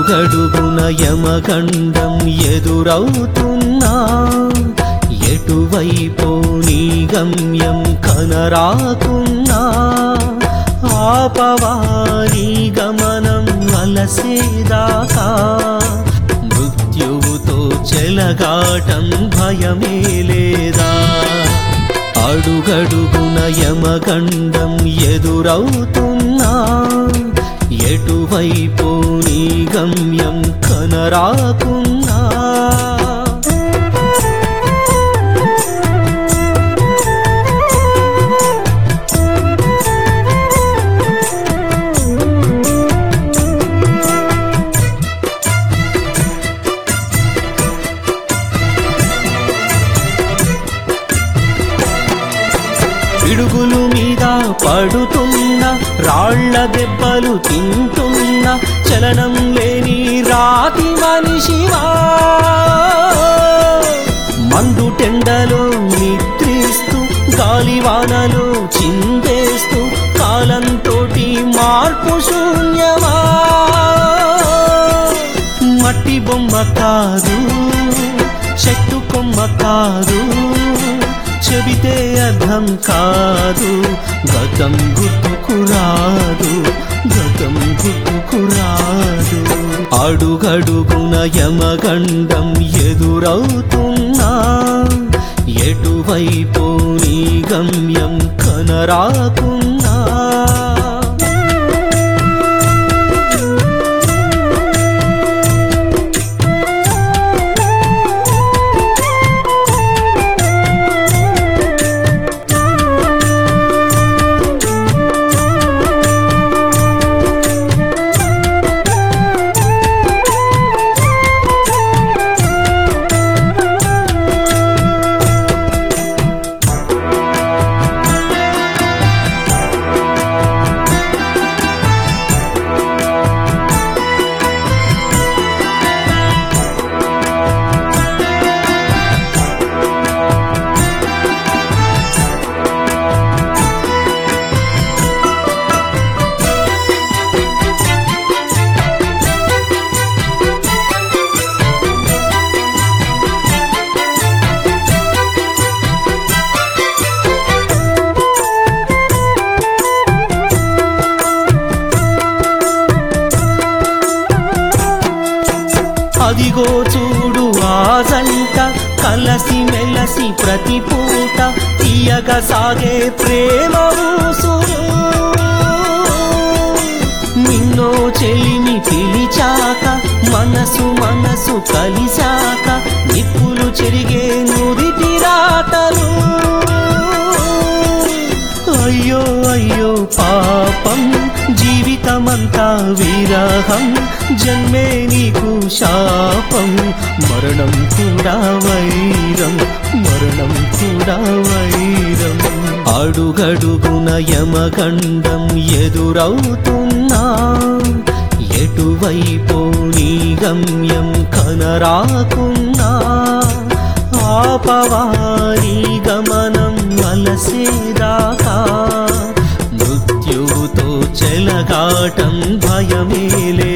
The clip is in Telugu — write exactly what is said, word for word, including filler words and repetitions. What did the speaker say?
అడుగడుగున యమగండం ఎదురవుతున్నా ఎటువైపో నీ గమ్యం కనరాకున్నా ఆపవారి గమనం అలసేదాకా మృత్యువుతో చెలగాటం భయమే లేదా అడుగడుగున యమగండం ఎదురవుతున్నా ఎటువైపో నీ గమ్యం కనరాకున్నా పిడుగులు మీద పడుతున్న రాళ్ల దెబ్బలు తింటున్న చలనం లేని రాతి మనిషివా మండు టెండలో నిద్రిస్తూ గాలివానలో చిందేస్తూ కాలంతోటి మార్పు శూన్యమా మట్టి బొమ్మ కాదు చెట్టు కొమ్మ కాదు చెబితే అర్థం కాదు గతం గుర్తుకురాదు గతం గుర్తుకురాదు అడుగడుగున యమగండం ఎదురవుతున్నా ఎటువైపో నీ గమ్యం కనరాకున్నా అదిగో చూడు ఆ జంట కలసి మెలసి ప్రతి పూట తీయగా సాగే ప్రేమ ఊసురు నిన్నో చెలిని పిలిచాక మనసు మనసు కలిశాక నిప్పులు చెరిగే నుదిటి రాతలు అయ్యో అయ్యో పాపం జీవితమంతా విరహం జన్మే నీకు శాపం మరణం కూడా వైరం మరణం కూడా వైరం అడుగడుగున యమగండం ఎదురవుతున్నా ఎటువైపో నీ గమ్యం కనరాకున్నా ఆపవారి గమనం అలసేదాకా మృత్యువుతో చెలగాటం భయమే